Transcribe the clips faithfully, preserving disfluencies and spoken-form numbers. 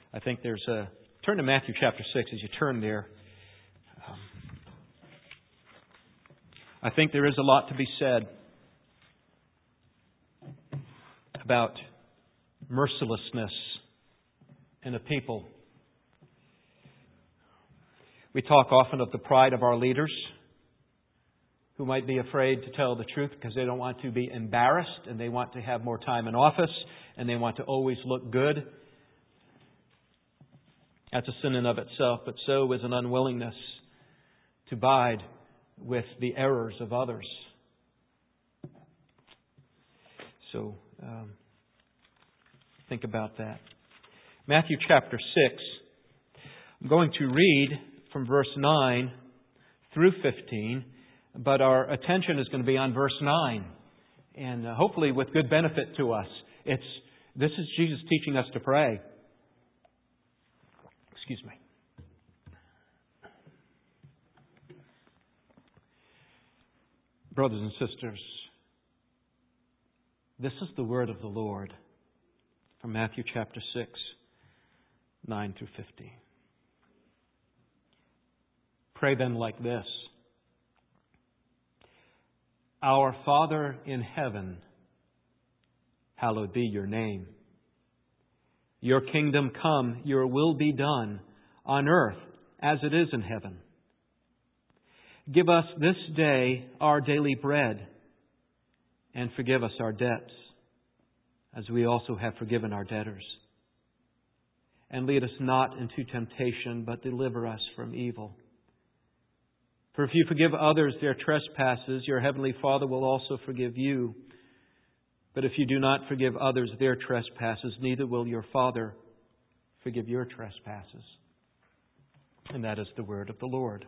I think there's a... Turn to Matthew chapter six as you turn there. Um, I think there is a lot to be said about mercilessness in a people. We talk often of the pride of our leaders who might be afraid to tell the truth because they don't want to be embarrassed and they want to have more time in office and they want to always look good. That's a sin in of itself, but so is an unwillingness to abide with the errors of others. So, um, think about that. Matthew chapter six. I'm going to read from verse nine through fifteen, but our attention is going to be on verse nine, and uh, hopefully with good benefit to us. It's this is Jesus teaching us to pray. Excuse me. Brothers and sisters, this is the word of the Lord from Matthew chapter six, nine through fifteen. Pray then like this. Our Father in heaven, hallowed be your name. Your kingdom come, your will be done on earth as it is in heaven. Give us this day our daily bread, and forgive us our debts, as we also have forgiven our debtors. And lead us not into temptation, but deliver us from evil. For if you forgive others their trespasses, your heavenly Father will also forgive you. But if you do not forgive others their trespasses, neither will your Father forgive your trespasses. And that is the word of the Lord.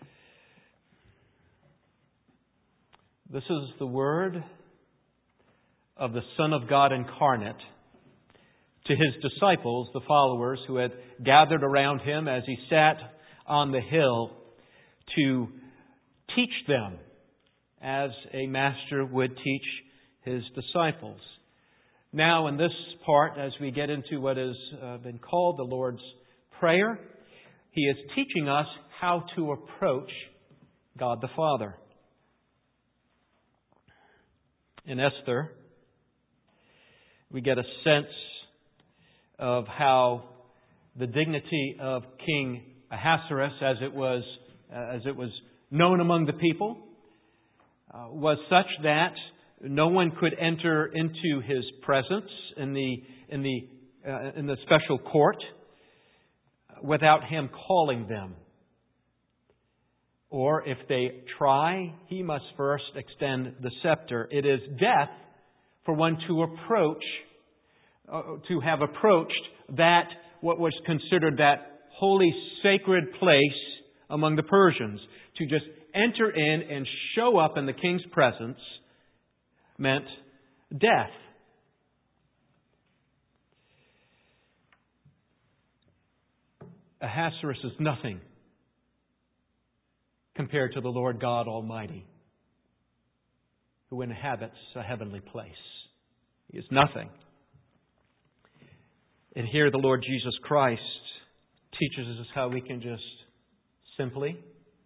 This is the word of the Son of God incarnate to His disciples, the followers who had gathered around Him as He sat on the hill to teach them as a master would teach His disciples. Now, in this part, as we get into what has uh, been called the Lord's Prayer, He is teaching us how to approach God the Father. In Esther, we get a sense of how the dignity of King Ahasuerus, as it was, uh, as it was known among the people, uh, was such that no one could enter into his presence in the in the uh, in the special court without him calling them. Or if they try, he must first extend the scepter. It is death for one to approach, uh, to have approached that, what was considered that holy, sacred place among the Persians. To just enter in and show up in the king's presence meant death. Ahasuerus is nothing compared to the Lord God Almighty, who inhabits a heavenly place. He is nothing. And here the Lord Jesus Christ teaches us how we can just simply,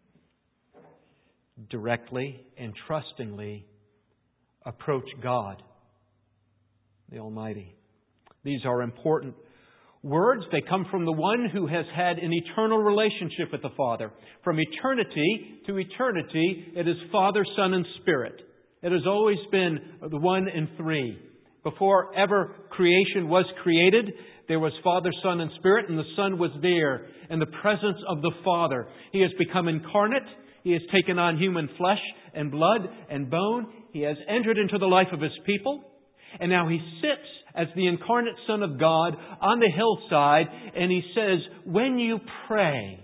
directly, and trustingly approach God, the Almighty. These are important words. They come from the one who has had an eternal relationship with the Father. From eternity to eternity, it is Father, Son, and Spirit. It has always been the one in three. Before ever creation was created, there was Father, Son, and Spirit, and the Son was there in the presence of the Father. He has become incarnate. He has taken on human flesh and blood and bone. He has entered into the life of His people. And now He sits as the incarnate Son of God on the hillside, and He says, when you pray,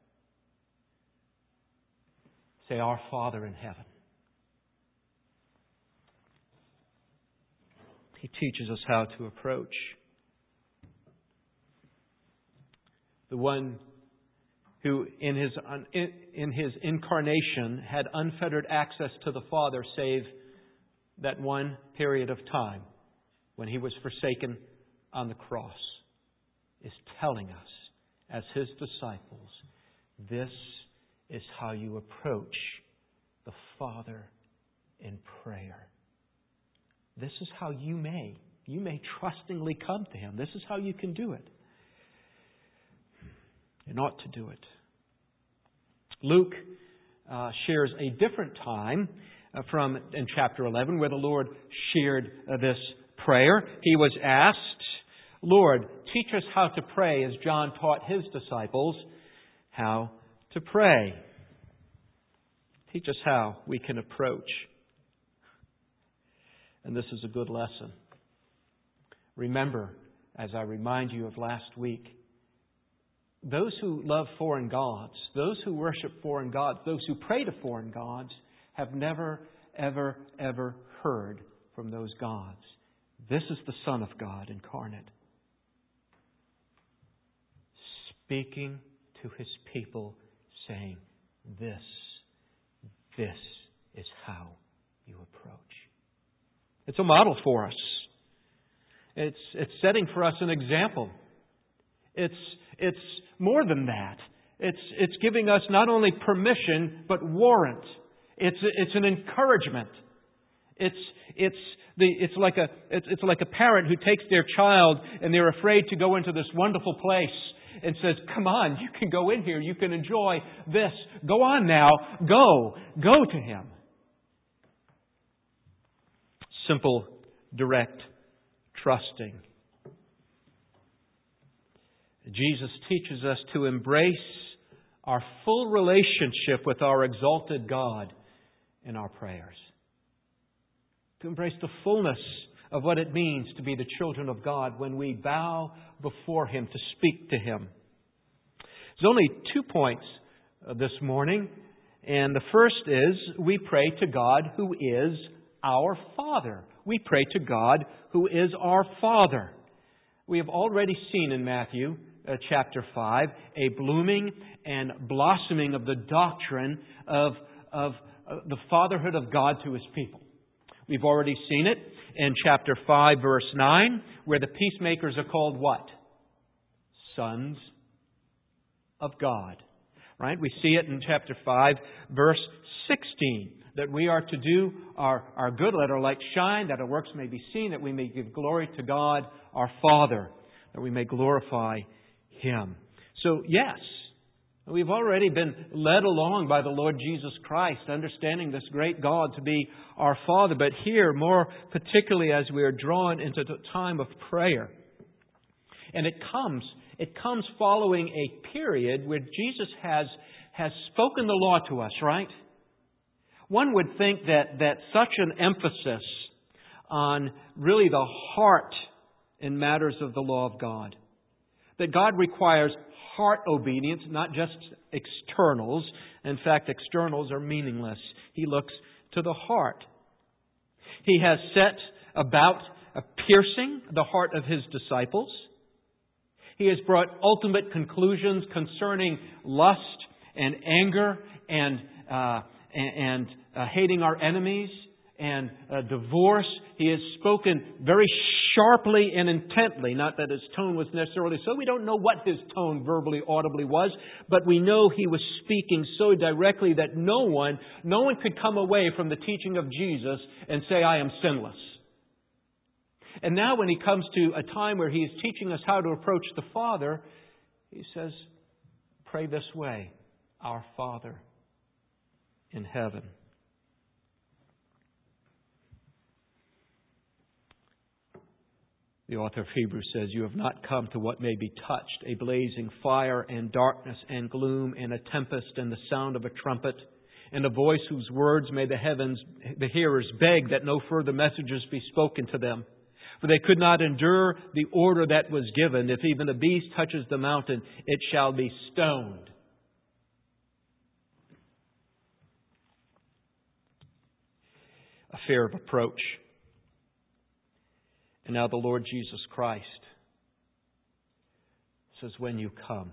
say, Our Father in heaven. He teaches us how to approach the one who in his, in his incarnation had unfettered access to the Father, save that one period of time when He was forsaken on the cross is telling us, as His disciples, this is how you approach the Father in prayer. This is how you may, you may trustingly come to Him. This is how you can do it. And ought to do it. Luke uh, shares a different time uh, from in chapter eleven where the Lord shared uh, this prayer. He was asked, Lord, teach us how to pray as John taught His disciples how to pray. Teach us how we can approach. And this is a good lesson. Remember, as I remind you of last week, those who love foreign gods, those who worship foreign gods, those who pray to foreign gods, have never, ever, ever heard from those gods. This is the Son of God incarnate, speaking to His people, saying, this, this is how you approach. It's a model for us. It's, it's setting for us an example. It's, it's more than that. It's, it's giving us not only permission, but warrant. It's, it's an encouragement. It's, it's, the, it's, like a, it's, it's like a parent who takes their child and they're afraid to go into this wonderful place and says, come on, you can go in here. You can enjoy this. Go on now. Go. Go to Him. Simple, direct, trusting. Jesus teaches us to embrace our full relationship with our exalted God in our prayers. To embrace the fullness of what it means to be the children of God when we bow before Him to speak to Him. There's only two points this morning. And the first is we pray to God who is our Father. We pray to God who is our Father. We have already seen in Matthew uh, chapter five a blooming and blossoming of the doctrine of, of uh, the fatherhood of God to His people. We've already seen it in chapter five, verse nine, where the peacemakers are called what? Sons of God. Right? We see it in chapter five, verse sixteen. That we are to do our, our good, let our light shine, that our works may be seen, that we may give glory to God, our Father, that we may glorify Him. So, yes, we've already been led along by the Lord Jesus Christ, understanding this great God to be our Father. But here, more particularly as we are drawn into the time of prayer. And it comes, it comes following a period where Jesus has, has spoken the law to us, right? One would think that, that such an emphasis on really the heart in matters of the law of God, that God requires heart obedience, not just externals. In fact, externals are meaningless. He looks to the heart. He has set about piercing the heart of His disciples. He has brought ultimate conclusions concerning lust and anger and uh, and uh, hating our enemies and uh, divorce. He has spoken very sharply and intently. Not that His tone was necessarily so. We don't know what His tone verbally, audibly was, but we know He was speaking so directly that no one, no one could come away from the teaching of Jesus and say, I am sinless. And now when He comes to a time where He is teaching us how to approach the Father, He says, pray this way, our Father in heaven. The author of Hebrews says, you have not come to what may be touched, a blazing fire and darkness and gloom and a tempest and the sound of a trumpet and a voice whose words may the heavens, the hearers beg that no further messages be spoken to them. For they could not endure the order that was given. If even a beast touches the mountain, it shall be stoned. A fear of approach. And now the Lord Jesus Christ says, when you come,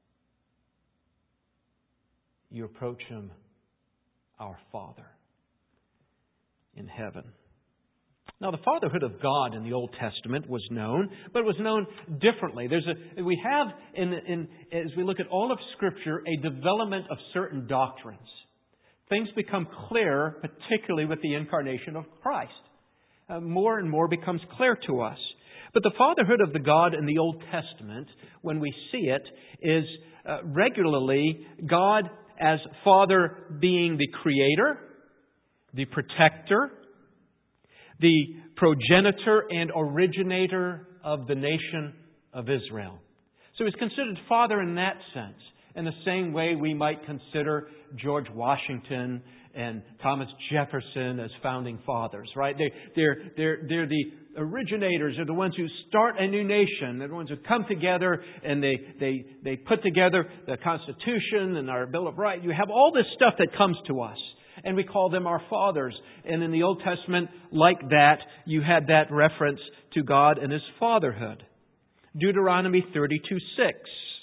you approach Him, our Father in heaven. Now, the fatherhood of God in the Old Testament was known, but it was known differently. There's a, we have, in, in, as we look at all of Scripture, a development of certain doctrines. Things become clearer, particularly with the incarnation of Christ. Uh, more and more becomes clear to us. But the fatherhood of the God in the Old Testament, when we see it, is uh, regularly God as Father being the Creator, the Protector, the progenitor and originator of the nation of Israel. So He's considered Father in that sense, in the same way we might consider George Washington and Thomas Jefferson as founding fathers, right? They, they're, they're, they're the originators. They're the ones who start a new nation. They're the ones who come together and they, they, they put together the Constitution and our Bill of Rights. You have all this stuff that comes to us. And we call them our fathers. And in the Old Testament, like that, you had that reference to God and His fatherhood. Deuteronomy thirty-two six.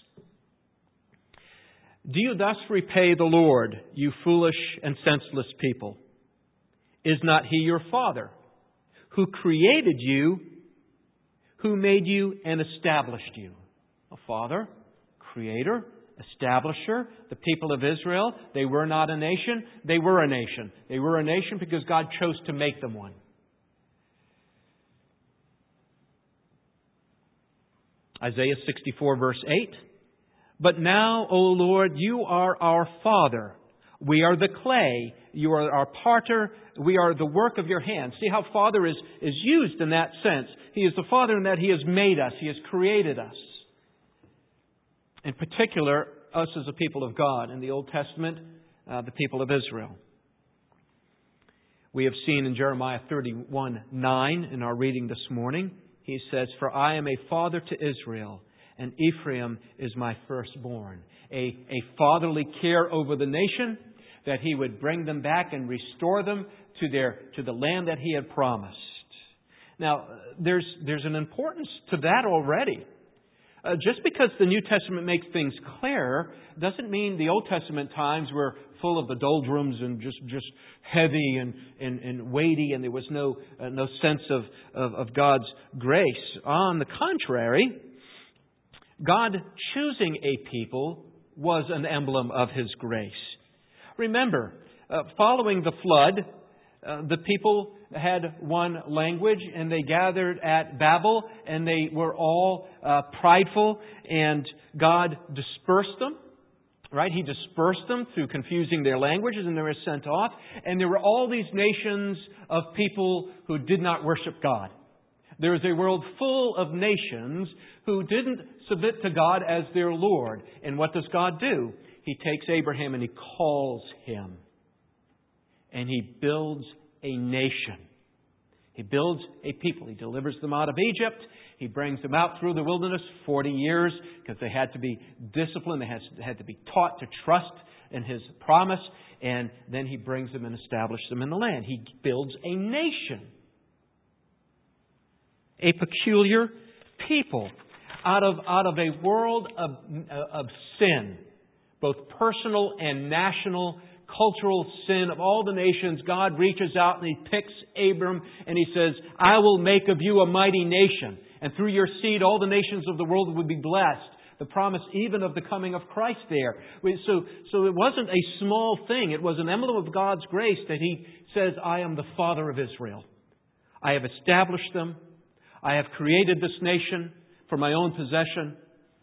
Do you thus repay the Lord, you foolish and senseless people? Is not He your Father, who created you, who made you and established you? A Father, Creator, Establisher. The people of Israel, they were not a nation. They were a nation. They were a nation because God chose to make them one. Isaiah sixty-four verse eight. But now, O Lord, you are our Father. We are the clay. You are our potter. We are the work of your hands. See how Father is, is used in that sense. He is the Father in that He has made us. He has created us. In particular, us as a people of God. In the Old Testament, uh, the people of Israel. We have seen in Jeremiah thirty-one nine in our reading this morning, He says, For I am a father to Israel, and Ephraim is my firstborn. A, a fatherly care over the nation, that He would bring them back and restore them to their to the land that He had promised. Now, there's there's an importance to that already. Uh, just because the New Testament makes things clearer doesn't mean the Old Testament times were full of the doldrums and just, just heavy and, and, and weighty, and there was no uh, no sense of, of, of God's grace. On the contrary, God choosing a people was an emblem of His grace. Remember, uh, following the flood, uh, the people had one language, and they gathered at Babel, and they were all uh, prideful, and God dispersed them. Right? He dispersed them through confusing their languages, and they were sent off. And there were all these nations of people who did not worship God. There is a world full of nations who didn't submit to God as their Lord. And what does God do? He takes Abraham and He calls him. And He builds a nation. He builds a people. He delivers them out of Egypt. He brings them out through the wilderness forty years because they had to be disciplined. They had to be taught to trust in His promise. And then He brings them and establishes them in the land. He builds a nation. A peculiar people out of, out of a world of, of sin, both personal and national, cultural sin of all the nations. God reaches out and He picks Abram and He says, I will make of you a mighty nation. And through your seed, all the nations of the world will be blessed. The promise even of the coming of Christ there. So, so it wasn't a small thing. It was an emblem of God's grace that He says, I am the Father of Israel. I have established them. I have created this nation for my own possession.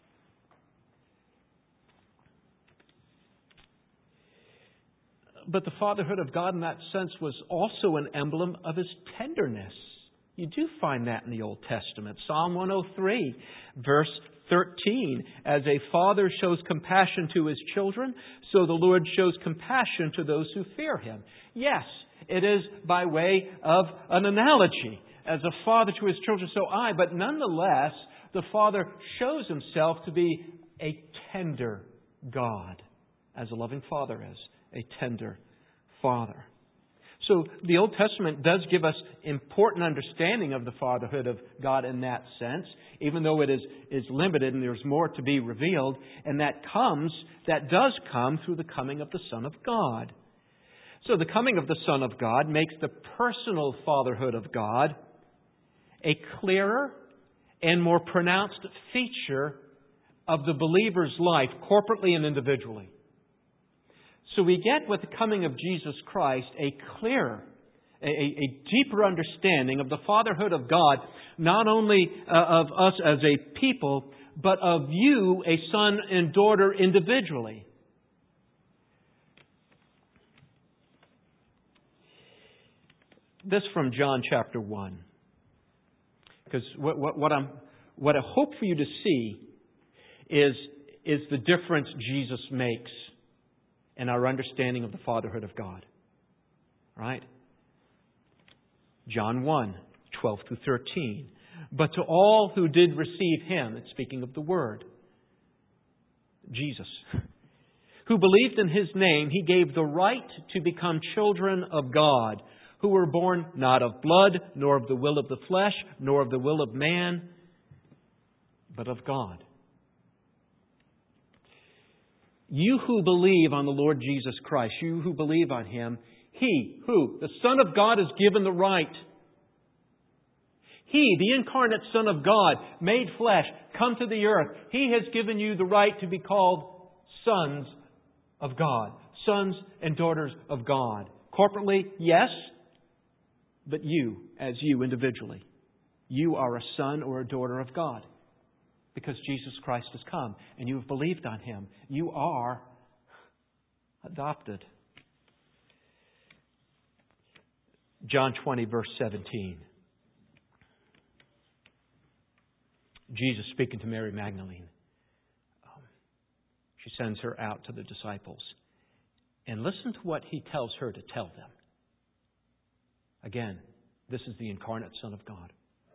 But the fatherhood of God in that sense was also an emblem of His tenderness. You do find that in the Old Testament. Psalm one oh three, verse thirteen. As a father shows compassion to his children, so the Lord shows compassion to those who fear Him. Yes, it is by way of an analogy. As a father to his children, so I. But nonetheless, the Father shows Himself to be a tender God, as a loving Father is. A tender Father. So the Old Testament does give us important understanding of the fatherhood of God in that sense, even though it is, is limited and there's more to be revealed. And that comes, that does come through the coming of the Son of God. So the coming of the Son of God makes the personal fatherhood of God a clearer and more pronounced feature of the believer's life, corporately and individually. So we get with the coming of Jesus Christ a clearer, a, a deeper understanding of the fatherhood of God, not only uh, of us as a people, but of you, a son and daughter, individually. This from John chapter one. Because what, what, what, I'm, what I hope for you to see is, is the difference Jesus makes in our understanding of the fatherhood of God. Right? John one, twelve through thirteen. But to all who did receive Him, it's speaking of the Word, Jesus, who believed in His name, He gave the right to become children of God, who were born not of blood, nor of the will of the flesh, nor of the will of man, but of God. You who believe on the Lord Jesus Christ, you who believe on Him, He, who, the Son of God, is given the right. He, the incarnate Son of God, made flesh, come to the earth. He has given you the right to be called sons of God, sons and daughters of God. Corporately, yes, but you, as you individually, you are a son or a daughter of God because Jesus Christ has come and you have believed on Him. You are adopted. John twenty, verse seventeen. Jesus speaking to Mary Magdalene. Um, she sends her out to the disciples. And listen to what He tells her to tell them. Again, this is the incarnate Son of God.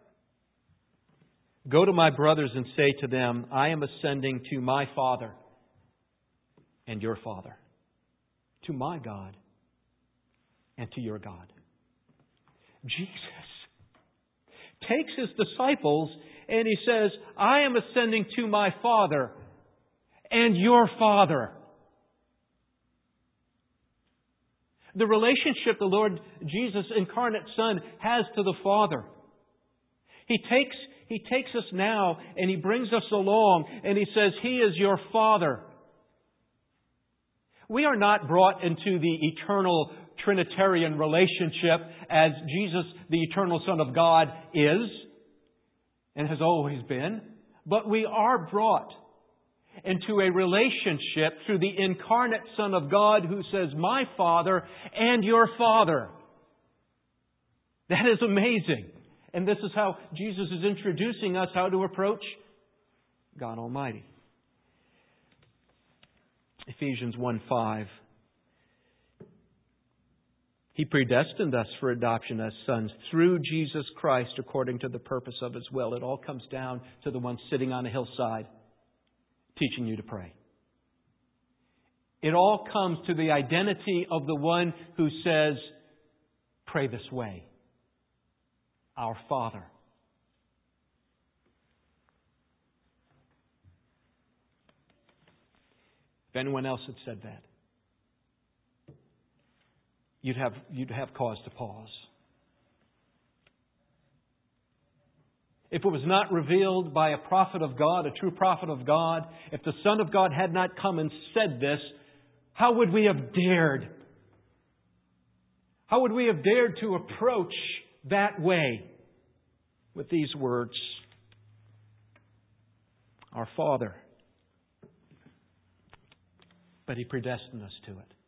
Go to my brothers and say to them, I am ascending to my Father and your Father, to my God and to your God. Jesus takes His disciples and He says, I am ascending to my Father and your Father. The relationship the Lord Jesus, incarnate Son, has to the Father. He takes, he takes us now and He brings us along and He says, He is your Father. We are not brought into the eternal Trinitarian relationship as Jesus, the eternal Son of God, is and has always been, but we are brought into a relationship through the incarnate Son of God who says, my Father and your Father. That is amazing. And this is how Jesus is introducing us how to approach God Almighty. Ephesians one five. He predestined us for adoption as sons through Jesus Christ according to the purpose of His will. It all comes down to the one sitting on a hillside teaching you to pray. It all comes to the identity of the one who says, pray this way. Our Father. If anyone else had said that, you'd have, you'd have cause to pause. If it was not revealed by a prophet of God, a true prophet of God, if the Son of God had not come and said this, how would we have dared? How would we have dared to approach that way with these words? Our Father. But He predestined us to it.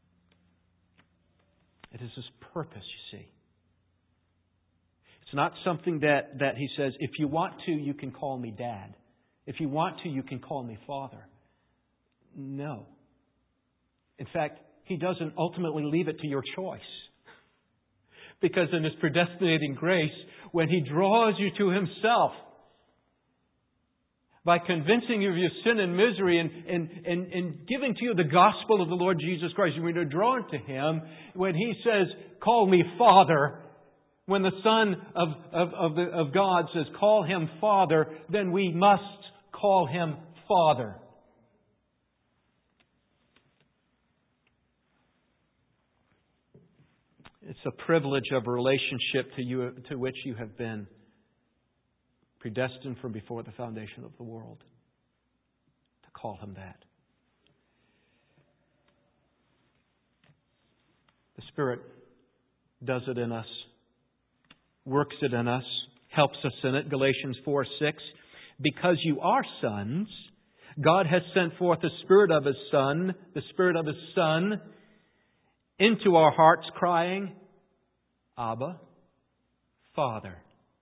It is His purpose, you see. It's not something that, that He says, if you want to, you can call me Dad. If you want to, you can call me Father. No. In fact, He doesn't ultimately leave it to your choice. Because in His predestinating grace, when He draws you to Himself, by convincing you of your sin and misery and, and, and, and giving to you the gospel of the Lord Jesus Christ, when you're drawn to Him, when He says, call me Father, when the Son of, of, of, the, of God says, call Him Father, then we must call Him Father. It's a privilege of a relationship to you, to which you have been predestined from before the foundation of the world. To call Him that. The Spirit does it in us, works it in us, helps us in it. Galatians four six. Because you are sons, God has sent forth the Spirit of His Son, the Spirit of His Son, into our hearts, crying, Abba, Father.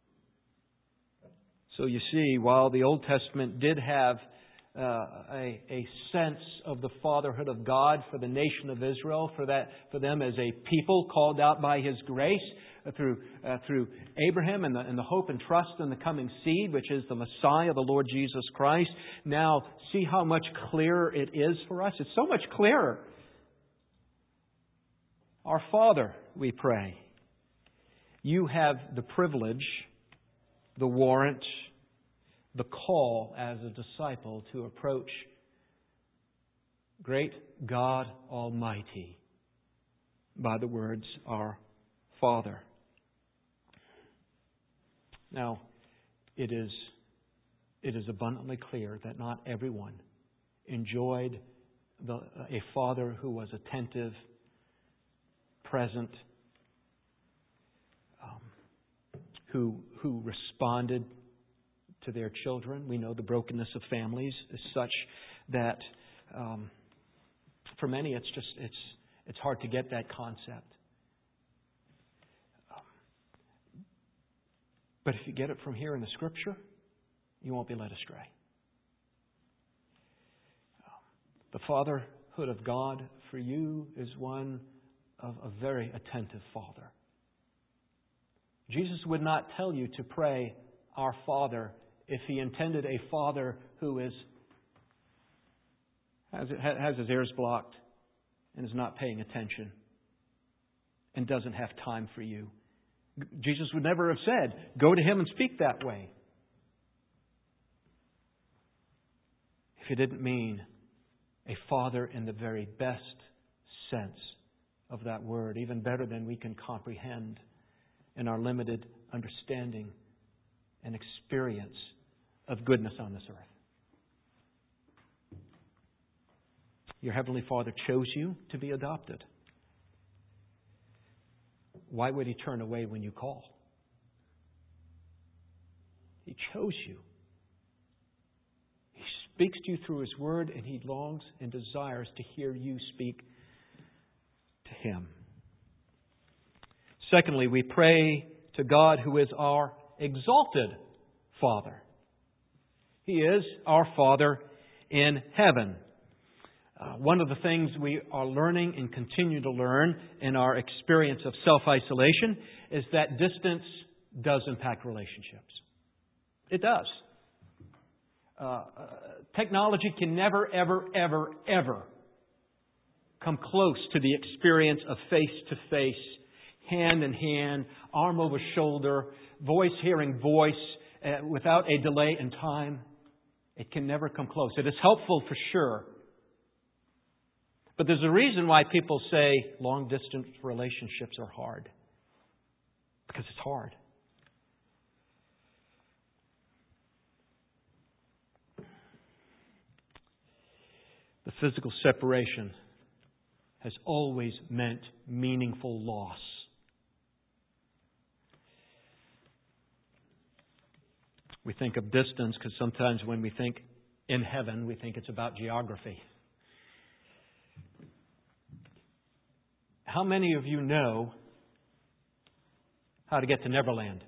So you see, while the Old Testament did have uh, a, a sense of the fatherhood of God for the nation of Israel, for that, for them as a people called out by His grace uh, through uh, through Abraham and the, and the hope and trust in the coming seed, which is the Messiah, the Lord Jesus Christ. Now, see how much clearer it is for us. It's so much clearer. Our Father, we pray, you have the privilege, the warrant, the call as a disciple to approach great God Almighty by the words, Our Father. Now, it is, it is abundantly clear that not everyone enjoyed the, a father who was attentive, present, um, who who responded to their children. We know the brokenness of families is such that um, for many it's just it's it's hard to get that concept. Um, but if you get it from here in the Scripture, you won't be led astray. Um, the fatherhood of God for you is one of a very attentive Father. Jesus would not tell you to pray, Our Father, if He intended a Father who is has, has his ears blocked and is not paying attention and doesn't have time for you. Jesus would never have said, go to Him and speak that way, if He didn't mean a Father in the very best sense of that word, even better than we can comprehend in our limited understanding and experience of goodness on this earth. Your Heavenly Father chose you to be adopted. Why would He turn away when you call? He chose you. He speaks to you through His Word, and He longs and desires to hear you speak to Him. Secondly, we pray to God who is our exalted Father. He is our Father in heaven. Uh, one of the things we are learning and continue to learn in our experience of self-isolation is that distance does impact relationships. It does. Uh, uh, technology can never, ever, ever, ever come close to the experience of face-to-face, hand-in-hand, arm over shoulder, voice hearing voice, uh, without a delay in time. It can never come close. It is helpful for sure. But there's a reason why people say long-distance relationships are hard. Because it's hard. The physical separation has always meant meaningful loss. We think of distance because sometimes when we think in heaven, we think it's about geography. How many of you know how to get to Neverland?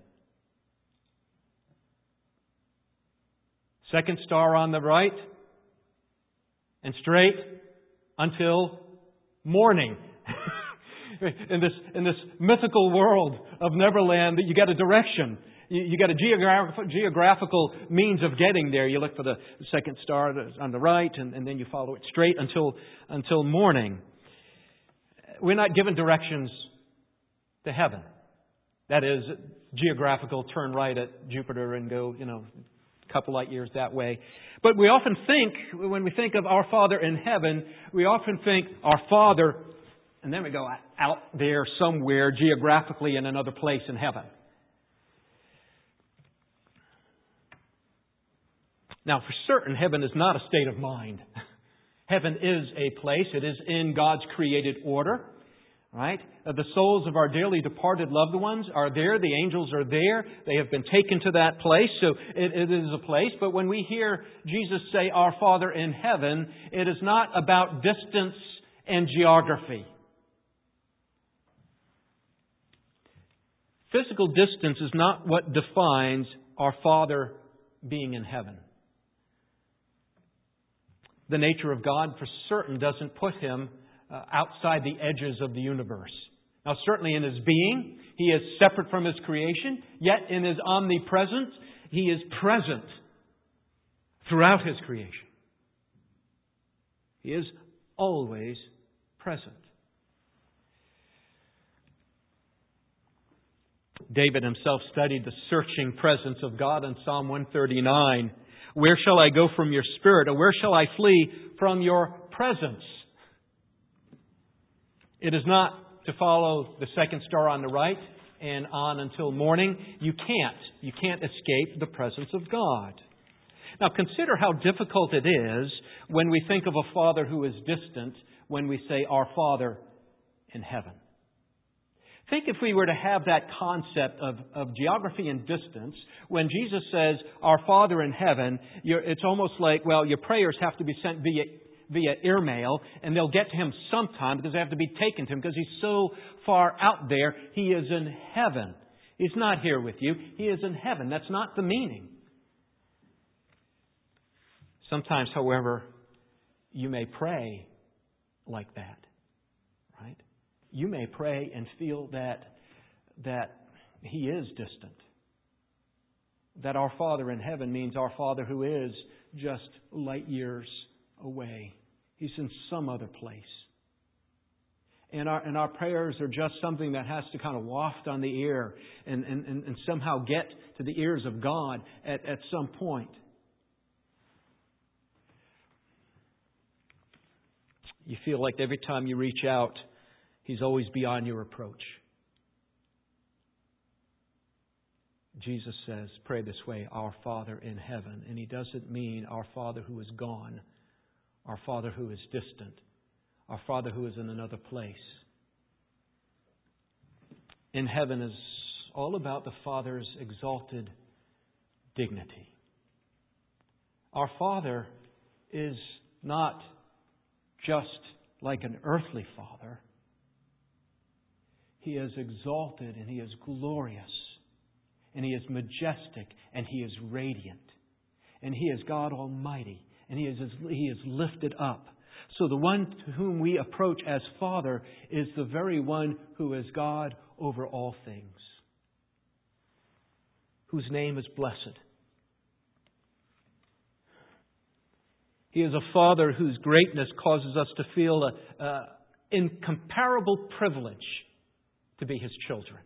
Second star on the right and straight until morning. in this in this mythical world of Neverland, that you got a direction. You, you got a geographical, geographical means of getting there. You look for the second star on the right, and, and then you follow it straight until until morning. We're not given directions to heaven. That is, geographical, turn right at Jupiter and go, you know, a couple light years that way. But we often think, when we think of our Father in heaven, we often think our Father And then we go out there somewhere geographically in another place in heaven. Now, for certain, heaven is not a state of mind. Heaven is a place. It is in God's created order. Right? The souls of our dearly departed loved ones are there. The angels are there. They have been taken to that place. So it, it is a place. But when we hear Jesus say, "Our Father in heaven," it is not about distance and geography. Physical distance is not what defines our Father being in heaven. The nature of God, for certain, doesn't put Him uh, outside the edges of the universe. Now, certainly in His being, He is separate from His creation, yet in His omnipresence, He is present throughout His creation. He is always present. David himself studied the searching presence of God in Psalm one thirty-nine. "Where shall I go from your spirit, or where shall I flee from your presence?" It is not to follow the second star on the right and on until morning. You can't. You can't escape the presence of God. Now consider how difficult it is when we think of a Father who is distant when we say, "Our Father in heaven." Think if we were to have that concept of, of geography and distance, when Jesus says, "Our Father in heaven," you're, it's almost like, well, your prayers have to be sent via, via airmail, and they'll get to Him sometime because they have to be taken to Him because He's so far out there. He is in heaven. He's not here with you. He is in heaven. That's not the meaning. Sometimes, however, you may pray like that. Right? You may pray and feel that, that He is distant. That our Father in heaven means our Father who is just light years away. He's in some other place. And our, and our prayers are just something that has to kind of waft on the air and, and, and, and somehow get to the ears of God at, at some point. You feel like every time you reach out, He's always beyond your approach. Jesus says, pray this way, "Our Father in heaven." And He doesn't mean our Father who is gone, our Father who is distant, our Father who is in another place. In heaven is all about the Father's exalted dignity. Our Father is not just like an earthly Father. He is exalted and He is glorious and He is majestic and He is radiant and He is God Almighty and He is He is lifted up. So the one to whom we approach as Father is the very one who is God over all things, whose name is blessed. He is a Father whose greatness causes us to feel an incomparable privilege to be His children.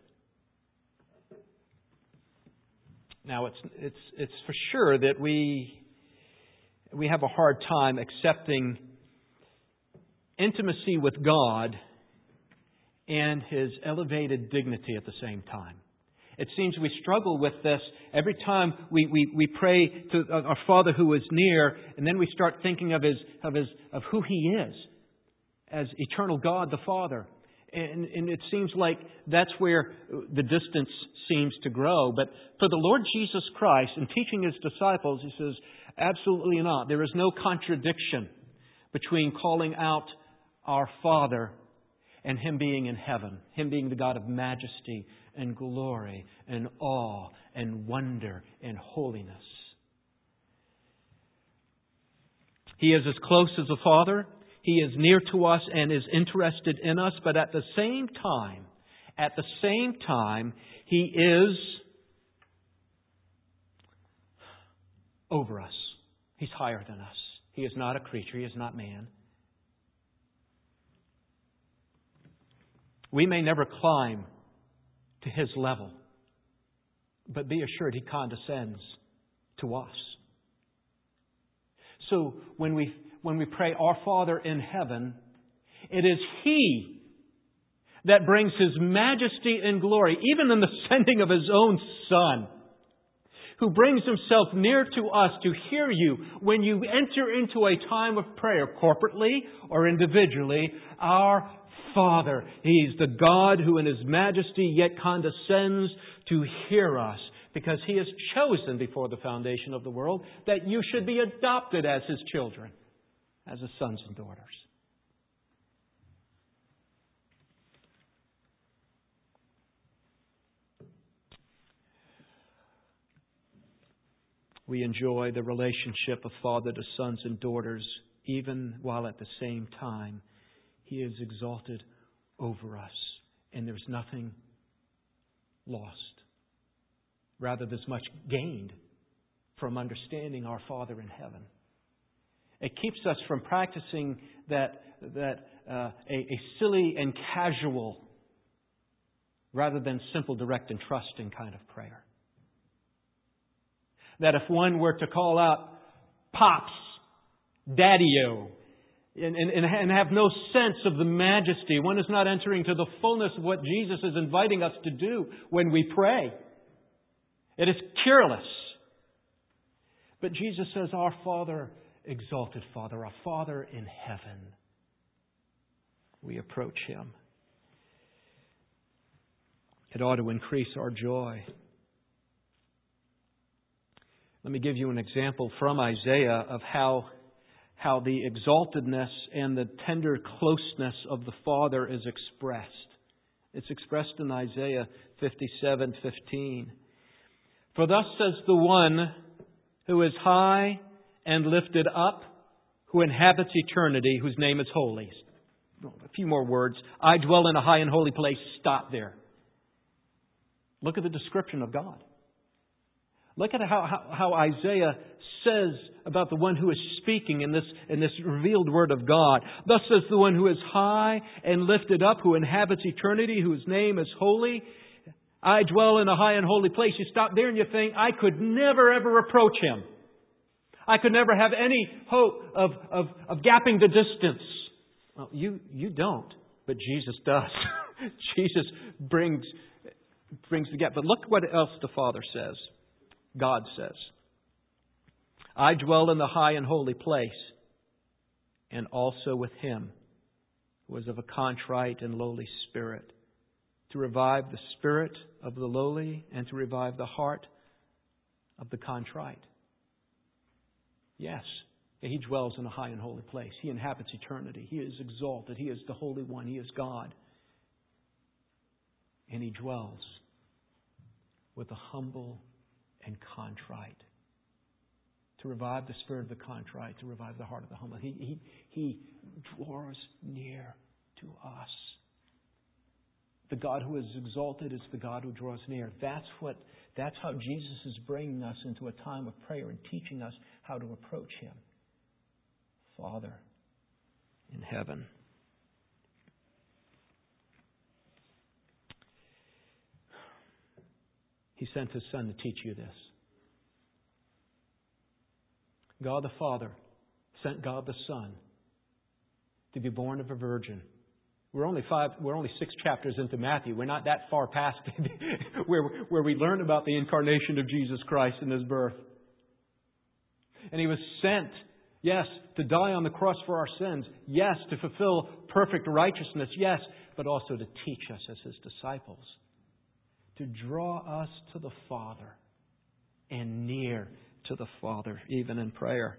Now, it's it's it's for sure that we we have a hard time accepting intimacy with God and His elevated dignity at the same time. It seems we struggle with this every time we, we, we pray to our Father who is near, and then we start thinking of his of his of who He is as eternal God the Father. And, and it seems like that's where the distance seems to grow. But for the Lord Jesus Christ, in teaching His disciples, He says, absolutely not. There is no contradiction between calling out our Father and Him being in heaven, Him being the God of majesty and glory and awe and wonder and holiness. He is as close as a Father. He is near to us and is interested in us, but at the same time, at the same time, He is over us. He's higher than us. He is not a creature. He is not man. We may never climb to His level, but be assured He condescends to us. So when we When we pray, "Our Father in heaven," it is He that brings His majesty and glory, even in the sending of His own Son, who brings Himself near to us to hear you when you enter into a time of prayer, corporately or individually. Our Father, He's the God who in His majesty yet condescends to hear us, because He has chosen before the foundation of the world that you should be adopted as His children, as His sons and daughters. We enjoy the relationship of father to sons and daughters, even while at the same time He is exalted over us, and there's nothing lost. Rather, there's much gained from understanding our Father in heaven. It keeps us from practicing that, that uh, a, a silly and casual, rather than simple, direct, and trusting kind of prayer. That if one were to call out, Pops, Daddy-o, and, and, and have no sense of the majesty, one is not entering to the fullness of what Jesus is inviting us to do when we pray. It is careless. But Jesus says, our Father, exalted Father, our Father in heaven. We approach Him. It ought to increase our joy. Let me give you an example from Isaiah of how, how the exaltedness and the tender closeness of the Father is expressed. It's expressed in Isaiah fifty-seven fifteen. For thus says the one who is high and lifted up, who inhabits eternity, whose name is holy. A few more words. I dwell in a high and holy place. Stop there. Look at the description of God. Look at how, how, how Isaiah says about the one who is speaking in this, in this revealed Word of God. Thus says the one who is high and lifted up, who inhabits eternity, whose name is holy. I dwell in a high and holy place. You stop there and you think, I could never ever approach Him. I could never have any hope of, of, of gapping the distance. Well, you, you don't, but Jesus does. Jesus brings, brings the gap. But look what else the Father says. God says, I dwell in the high and holy place, and also with Him who is of a contrite and lowly spirit, to revive the spirit of the lowly and to revive the heart of the contrite. Yes, He dwells in a high and holy place. He inhabits eternity. He is exalted. He is the Holy One. He is God. And He dwells with the humble and contrite. To revive the spirit of the contrite, to revive the heart of the humble. He, he, he draws near to us. The God who is exalted is the God who draws near. That's what. That's how Jesus is bringing us into a time of prayer and teaching us how to approach Him. Father in heaven. He sent His Son to teach you this. God the Father sent God the Son to be born of a virgin. We're only five. We're only six chapters into Matthew. We're not that far past where where we learn about the incarnation of Jesus Christ and His birth. And He was sent, yes, to die on the cross for our sins. Yes, to fulfill perfect righteousness. Yes, but also to teach us as His disciples. To draw us to the Father and near to the Father, even in prayer.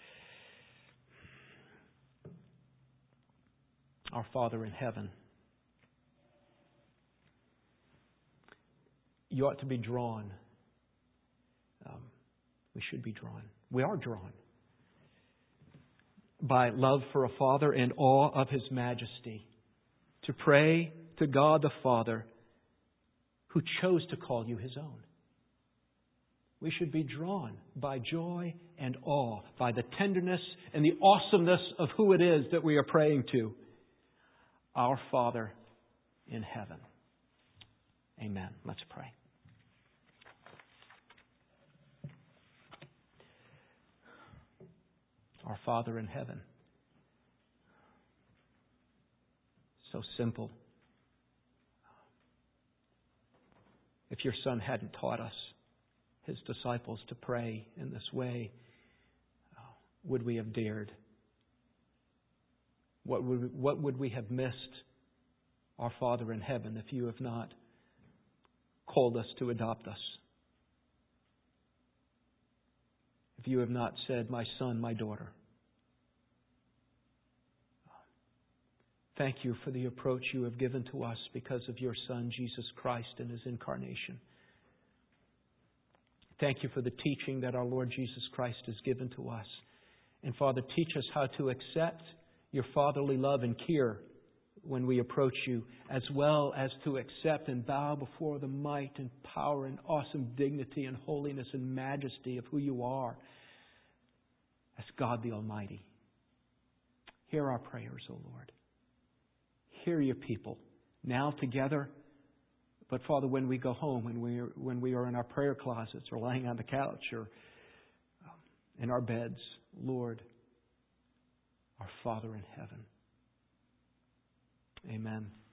Our Father in heaven. You ought to be drawn. Um, we should be drawn. We are drawn by love for a Father and awe of His majesty. To pray to God the Father, who chose to call you His own. We should be drawn by joy and awe, by the tenderness and the awesomeness of who it is that we are praying to. Our Father in heaven. Amen. Let's pray. Our Father in heaven. So simple, If your Son hadn't taught us, His disciples, to pray in this way, would we have dared? What would we, what would we have missed, our Father in heaven, if you have not called us to adopt us? If you have not said, my son, my daughter. Thank you for the approach you have given to us because of your Son, Jesus Christ, and His incarnation. Thank you for the teaching that our Lord Jesus Christ has given to us. And Father, teach us how to accept your fatherly love and care when we approach you, as well as to accept and bow before the might and power and awesome dignity and holiness and majesty of who you are as God the Almighty. Hear our prayers, O Lord. Hear your people now together. But Father, when we go home, when we are, when we are in our prayer closets or lying on the couch or in our beds, Lord, our Father in heaven. Amen.